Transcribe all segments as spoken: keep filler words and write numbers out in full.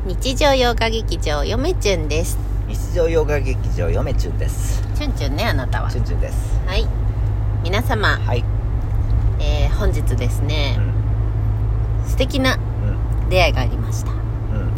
日常洋画劇場よめちゅんです。 日常洋画劇場よめちゅんです。 ちゅんちゅんね、あなたは。 ちゅんちゅんです。 はい、皆様、 はい、 えー、本日ですね、うん、素敵な出会いがありました、うん、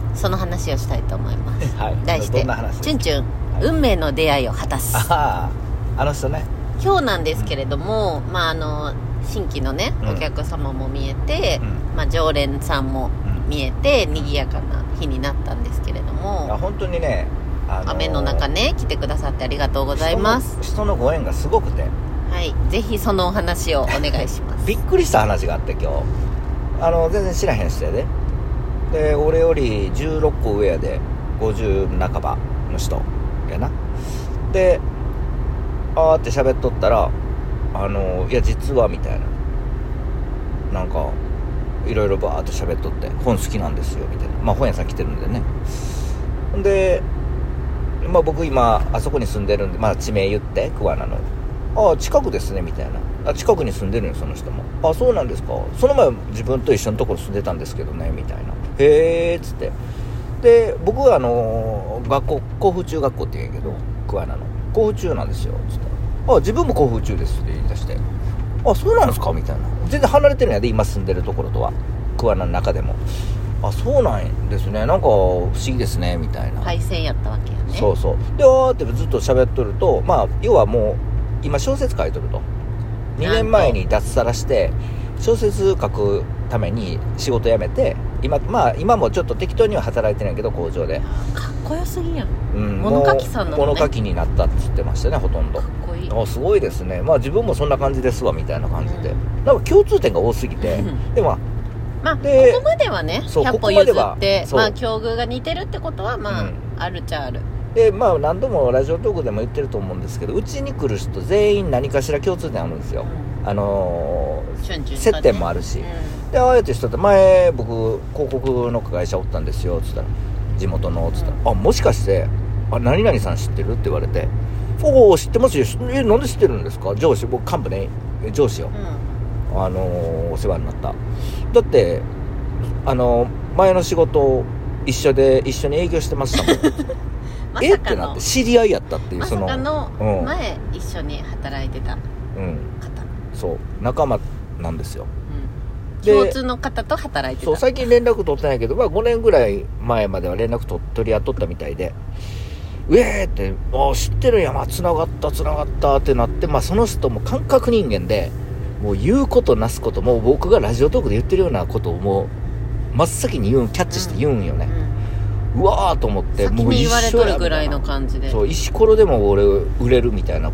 その話をしたいと思います、はい、題してちゅんちゅん、はい、運命の出会いを果たす。 ああ、あの人ね。 今日なんですけれども、うん、まああの新規のね、お客様も見えて、うん、まあ、常連さんも見えて、うん、賑やかな日になったんですけれども、 本当にね、あのー、 雨の中ね来てくださってありがとうございます。 人の、人のご縁がすごくて、 はい、ぜひそのお話をお願いします。 びっくりした話があって、今日あの全然知らへん人やで、で俺よりじゅうろっこ上やで、ごじゅう半ばの人やな。であーって喋っとったら、あのいや実はみたいな、なんかいろいろバーっと喋っとって、本好きなんですよみたいな、まあ本屋さん来てるんでね。で、まあ、僕今あそこに住んでるんで、まあ地名言って、桑名の、ああ近くですねみたいな、あ近くに住んでるよその人も、あそうなんですか、その前自分と一緒のところ住んでたんですけどねみたいな、へえっつって、で僕はあの学校甲府中学校って言うんやけど、桑名の甲府中なんですよつって、あ自分も甲府中ですって言い出して、あそうなんですかみたいな、全然離れてるんやで今住んでるところとは、桑名の中でも、あそうなんですね、なんか不思議ですねみたいな、 配線やったわけよね。 そうそう。であーってずっと喋っとると、まあ要はもう今小説書いとると、にねんまえに脱サラして小説書くために仕事辞めて、今まあ今もちょっと適当には働いてないけど工場で、 かっこよすぎやん、 うん、 物書きさんなのね。 物書きになったって言ってましたね、ほとんど。 かっこいい。 あすごいですね、まあ自分もそんな感じですわみたいな感じで、うん、なんか共通点が多すぎて、うん、でもまあ、ここまではねひゃっぽ譲って、まあ境遇が似てるってことはまあ、うん、あるっちゃある。でまあ何度もラジオトークでも言ってると思うんですけど、うちに来る人全員何かしら共通点あるんですよ、うん、あのーチュンチュン接点もあるし、うん、でああやって人って前僕広告の会社おったんですよっつったら、地元のっつったら、うん、あもしかしてあ何々さん知ってるって言われて、おお知ってますよ、えなんで知ってるんですか、上司、僕幹部ね、上司よ、うん、あのー、お世話になった。だってあの前の仕事一緒で一緒に営業してましたもんまさかのえってなって、知り合いやったっていう、 まさかの前一緒に働いてた方、うん、 そう仲間なんですよ、 うん、共通の方と働いてた。 そう最近連絡取ってないけど、まあ、ごねんぐらい前までは連絡取取り合っとったみたいで、うえーってあ知ってるんや、まあ、つながったつながったってなって、まあ、その人も感覚人間で、もう言うことなすこと、もう僕がラジオトークで言ってるようなことをもう真っ先に言うんキャッチして言うんよね、うんうん、うわーと思って、 先に言われとるぐらいの感じで、 そう石ころでも俺売れるみたいな、うん、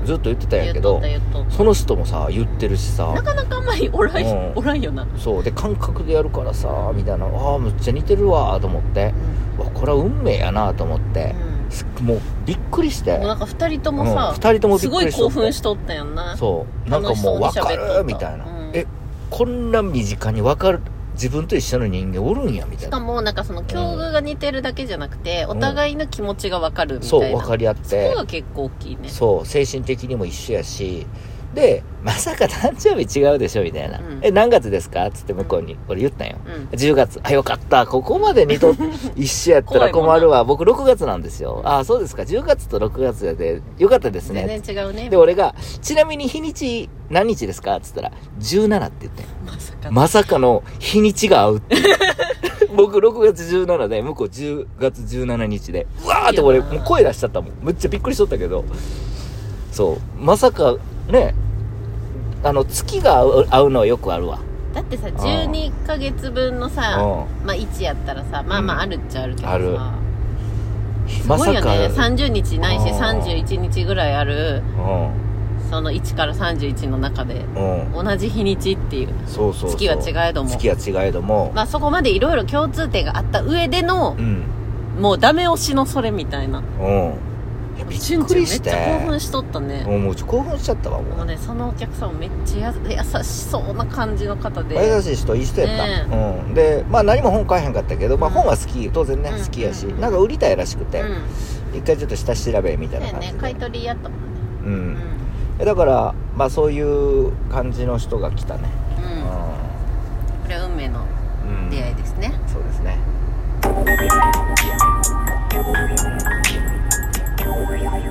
ずっと言ってたんやけど、その人もさ言ってるしさ、 なかなかあんまりおらん、うん、おらんよな。 そうで感覚でやるからさみたいな、ああむっちゃ似てるわと思って、うん、わこれは運命やなと思って、うん、もうびっくりして、 もうなんかふたりともさ、 うん、ふたりともびっくりしとって、 すごい興奮しとったやんな。 そうなんかもう分かるみたいな、うん、えこんな身近に分かる自分と一緒の人間おるんやみたいな。 しかもなんかその境遇が似てるだけじゃなくて、うん、お互いの気持ちが分かるみたいな、 そう分かり合って、 そこが結構大きいね。 そう精神的にも一緒やし、でまさか誕生日違うでしょみたいな、うん、え何月ですかっつって向こうに俺言ったんよ、うん、じゅうがつ、あよかった、ここまでにと一緒やったら困るわ僕ろくがつなんですよ、あそうですか、じゅうがつとろくがつやでよかったですね、 全然違うね。 で俺がちなみに日にち何日ですかっつったらじゅうしちって言って、まさかのまさかの日にちが合うって僕ろくがつじゅうしちで向こうじゅうがつじゅうしちにちで、うわーって俺もう声出しちゃったもん、めっちゃびっくりしとったけど、そうまさかね、あの月が合う、合うのはよくあるわ。 だってさじゅうにかげつぶんのさ、まあいちやったらさ、まあまああるっちゃあるけどさ、うん、あるすごいよね、さんじゅうにちないしさんじゅういちにちぐらいある、そのいちからさんじゅういちの中で同じ日にちっていう、そうそうそう、月は違えども月は違えども、 まあそこまでいろいろ共通点があった上での、うん、もうダメ押しのそれみたいな、うんいやびっくりして、 めっちゃ興奮しとったね。 もう興奮しちゃったわもう。 もうねそのお客さんもめっちゃ優しそうな感じの方で、 優しい人いい人やった、ね、うん、でまあ何も本買えへんかったけど、まあ、本は好き当然ね、うん、好きやし、うん、なんか売りたいらしくて、うん、一回ちょっと下調べみたいな感じで、ね、 買い取りやったもんね、 うんうん、だからまあそういう感じの人が来たね、うん、うん、 これは運命の出会いですね、 うん、そうですね。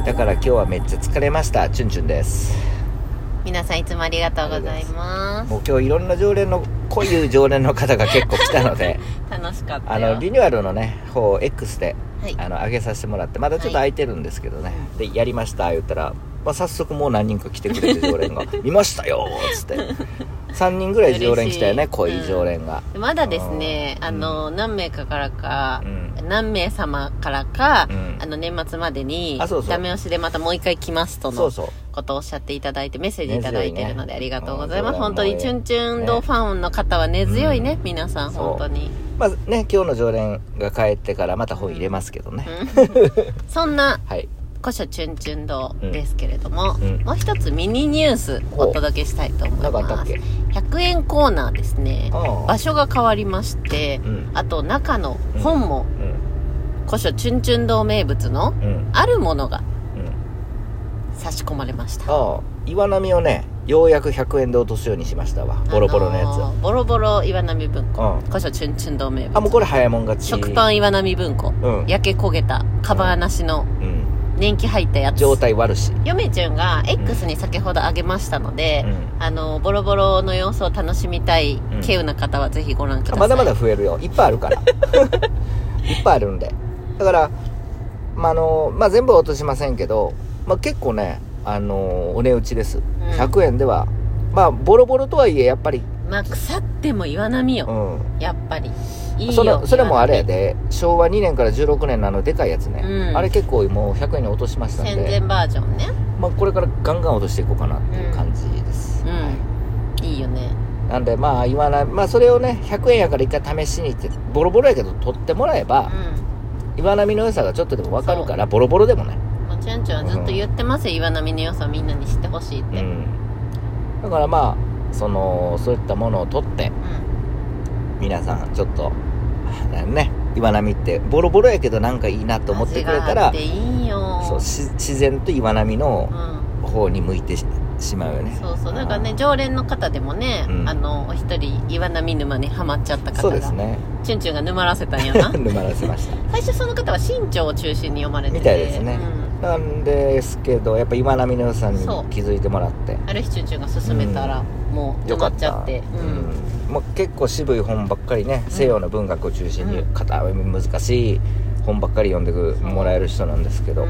だから今日はめっちゃ疲れました。チュンチュンです。 皆さんいつもありがとうございます。 もう今日いろんな常連のこういう常連の方が結構来たので楽しかったよ。 あのリニューアルのね方 X で、 はい、 あの上げさせてもらって、まだちょっと空いてるんですけどね、はい、でやりました言ったら、まあ、早速もう何人か来てくれて常連が見ましたよっつってさんにんぐらい常連来たよね、濃い常連が、 うん、まだですね、あの、うん、何名かからか、うん、何名様からか、うん、あの年末までにダメ押しでまたもう一回来ますとのことをおっしゃっていただいて、メッセージいただいているのでありがとうございます。本当にチュンチュン堂ファンの方は根強いね、うん、皆さん本当に。 まずね、今日の常連が帰ってからまた本入れますけどね、 うん、そんな、はい、古書チュンチュン堂ですけれども、うん、もう一つミニニュースお届けしたいと思います。ひゃくえんコーナーですね。場所が変わりまして、うん、あと中の本も、うん、古書チュンチュン堂名物のあるものが差し込まれました。 ああ、岩波をねようやくひゃくえんで落とすようにしましたわ。ボロボロのやつ、あのー、ボロボロ岩波文庫、古書チュンチュン堂名物。 あ、もうこれ早いもん勝ち。 食パン岩波文庫、うん、焼け焦げたカバーなしの、うん、年季入ったやつ、 状態悪し。 嫁ちゅんが X に先ほどあげましたので、うん、あのボロボロの様子を楽しみたい稀有な方はぜひご覧ください。 まだまだ増えるよ、いっぱいあるからいっぱいあるんで。だから、まああのまあ、全部は落としませんけど、まあ、結構ね、あのお値打ちです、うん、ひゃくえんでは。まあボロボロとはいえやっぱり、 まあ、腐っても岩波よ、うん、やっぱりいいよ。 そのそれもあれやで、しょうわにねんからじゅうろくねんのあのでかいやつね、うん、あれ結構もうひゃくえんに落としましたんで、 戦前バージョンね、 まあ、これからガンガン落としていこうかなっていう感じです、 うんうん、はい、いいよね。 なんでまあ岩波、まあ、それをねひゃくえんやから一回試しに行って、ボロボロやけど取ってもらえば、うん、岩波の良さがちょっとでも分かるから、ボロボロでもね。 チュンチュンはずっと言ってますよ、うん、岩波の良さをみんなに知ってほしいって、うん、 だからまあそのそういったものを取って、うん、皆さんちょっとね、岩波ってボロボロやけどなんかいいなと思ってくれたら、 いいよ、 そう自然と岩波の方に向いて し,、うん、しまうよね。 そうそう、だからね、常連の方でもね、うん、あのお一人岩波沼にハマっちゃった方が、そうですね、チュンチュンが沼らせたんやな沼らせました。 最初その方は新潮を中心に読まれててみたいですね、うん、なんですけどやっぱ岩波の良さに気づいてもらって、 ある日チュンチュンが勧めたら、うん、もう止まっちゃって、 うん、もう結構渋い本ばっかりね、西洋の文学を中心に硬い難しい本ばっかり読んでもらえる人なんですけど、うん、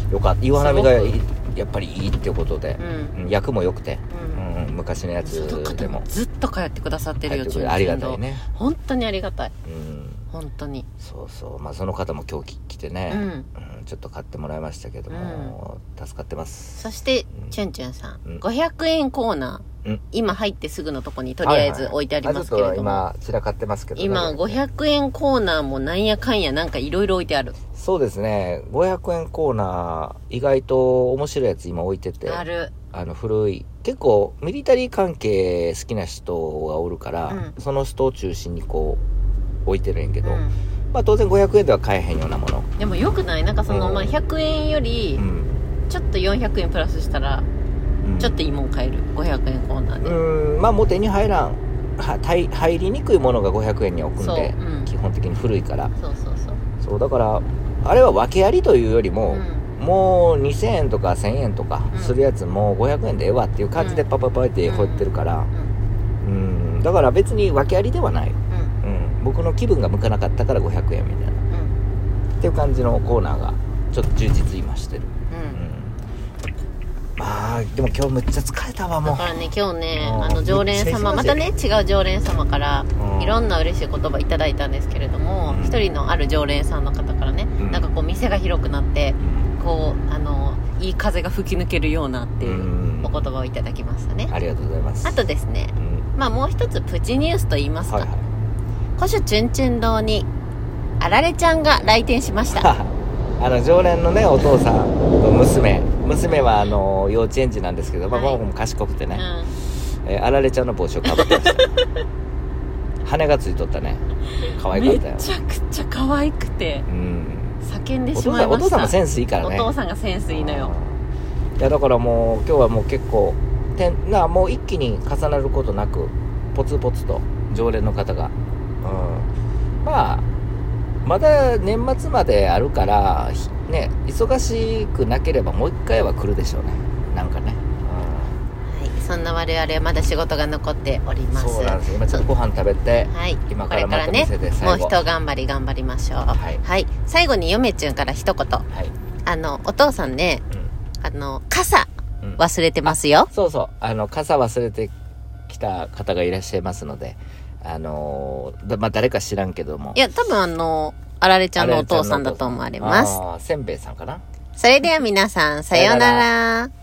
よかった。岩波がやっぱりいいっていうことで、うん、役も良くて、うんうん、昔のやつでもずっと通ってくださってるよ、チュンチュン。 ありがたいね、 本当にありがたい、 うん、 本当に。 そうそう、まあその方も今日来てね、うんうん、ちょっと買ってもらいましたけども、うん、助かってます。 そして、うん、チュンチュンさん、うん、ごひゃくえんコーナー、うん、今入ってすぐのとこにとりあえず置いてありますけれども、 はいはい、今散らかってますけど、 今ごひゃくえんコーナーもなんやかんやなんかいろいろ置いてある。 そうですね、ごひゃくえんコーナー意外と面白いやつ今置いてて、 ある、 あの古い、結構ミリタリー関係好きな人がおるから、うん、その人を中心にこう置いてるんやけど、うん、まあ当然ごひゃくえんでは買えへんようなものでもよくない？なんかその、うん、まあひゃくえんよりちょっとよんひゃくえんプラスしたら、うん、ちょっといいもん買えるごひゃくえんコーナーで、 うん、まあもう手に入らんは入りにくいものがごひゃくえんに置くんで、うん、基本的に古いから、 そうそうそう、 そうだからあれは訳ありというよりも、うん、もうにせんえんとかせんえんとかするやつもごひゃくえんでええわっていう感じでパパパって掘ってるから、うん、うん、だから別に訳ありではない、うんうん、僕の気分が向かなかったからごひゃくえんみたいな、うん、っていう感じのコーナーがちょっと充実今してる、うんうん、まあでも今日むっちゃ疲れたわ。もうだからね、今日ね、あの常連様、またね違う常連様からいろんな嬉しい言葉いただいたんですけれども、一、うん、人のある常連さんの方からね、うん、なんかこう店が広くなって、うん、こうあのいい風が吹き抜けるようなっていうお言葉をいただきましたね、うん、 ありがとうございます。 あとですね、うん、まあもう一つプチニュースと言いますか、はいはい、古書チュンチュン堂にあられちゃんが来店しましたあの常連のねお父さんと娘娘はあの幼稚園児なんですけど、まあ、僕も賢くてね、うん、えー、あられちゃんの帽子をかぶってました羽がついとったね、可愛かったよ。 めちゃくちゃ可愛くて、うん、叫んでしまいました。 お父さんもセンスいいからね。 お父さんがセンスいいのよ。 いやだからもう今日はもう結構てんなもう一気に重なることなくポツポツと常連の方が、うん、まあまだ年末まであるからね、忙しくなければもう一回は来るでしょうね、なんかね、 うん、はい、そんな我々はまだ仕事が残っております。 そうなんです。今ちょっとご飯食べて、はい、今からまた店で最後、 これからね、もう一頑張り頑張りましょう。はい、はい、最後に嫁ちゅんから一言、はい、あのお父さんね、うん、あの傘忘れてますよ、うん、 そうそう、あの傘忘れてきた方がいらっしゃいますので、あのー、まあ誰か知らんけども、 いや多分あのあられちゃんのお父さんだと思われます。 あ、せんべいさんかな。 それでは皆さんさようなら。